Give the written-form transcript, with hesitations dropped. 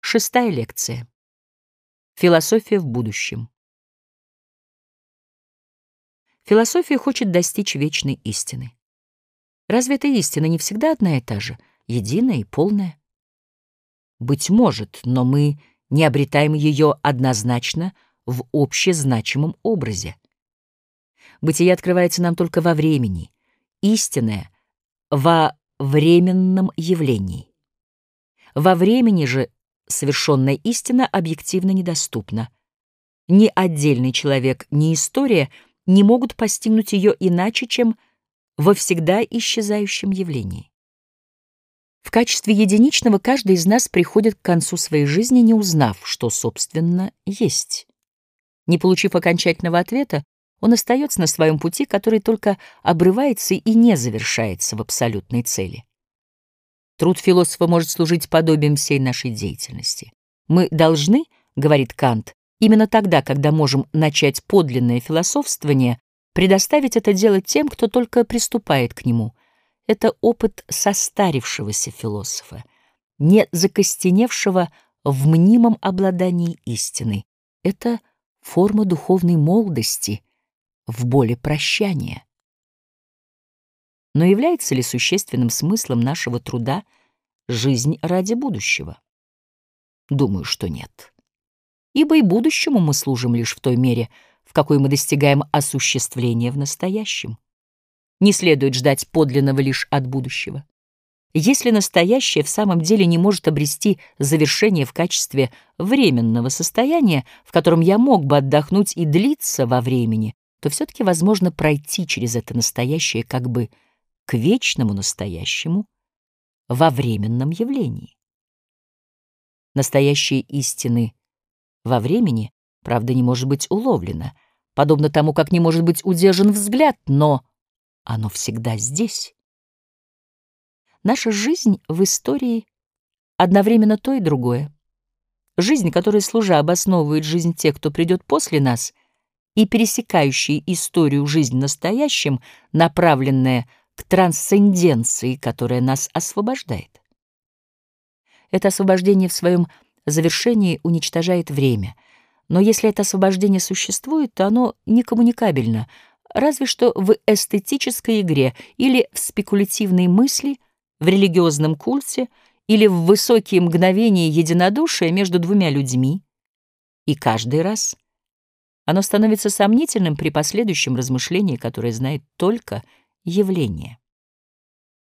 Шестая лекция. Философия в будущем. Философия хочет достичь вечной истины. Разве эта истина не всегда одна и та же, единая и полная? Быть может, но мы не обретаем ее однозначно в общезначимом образе. Бытие открывается нам только во времени, истинное — во временном явлении. Во времени же совершенная истина объективно недоступна. Ни отдельный человек, ни история не могут постигнуть ее иначе, чем во всегда исчезающем явлении. В качестве единичного каждый из нас приходит к концу своей жизни, не узнав, что, собственно, есть. Не получив окончательного ответа, он остается на своем пути, который только обрывается и не завершается в абсолютной цели. Труд философа может служить подобием всей нашей деятельности. Мы должны, говорит Кант, именно тогда, когда можем начать подлинное философствование, предоставить это дело тем, кто только приступает к нему. Это опыт состарившегося философа, не закостеневшего в мнимом обладании истиной. Это форма духовной молодости в боли прощания. Но является ли существенным смыслом нашего труда жизнь ради будущего? Думаю, что нет. Ибо и будущему мы служим лишь в той мере, в какой мы достигаем осуществления в настоящем. Не следует ждать подлинного лишь от будущего. Если настоящее в самом деле не может обрести завершение в качестве временного состояния, в котором я мог бы отдохнуть и длиться во времени, то все-таки возможно пройти через это настоящее как бы к вечному настоящему во временном явлении. Настоящие истины во времени, правда, не может быть уловлено, подобно тому, как не может быть удержан взгляд, но оно всегда здесь. Наша жизнь в истории одновременно то и другое. Жизнь, которая, служа, обосновывает жизнь тех, кто придет после нас, и пересекающая историю жизнь настоящим, направленная к трансценденции, которая нас освобождает. Это освобождение в своем завершении уничтожает время, но если это освобождение существует, то оно некоммуникабельно, разве что в эстетической игре или в спекулятивной мысли, в религиозном культе или в высокие мгновения единодушия между двумя людьми, и каждый раз оно становится сомнительным при последующем размышлении, которое знает только явление.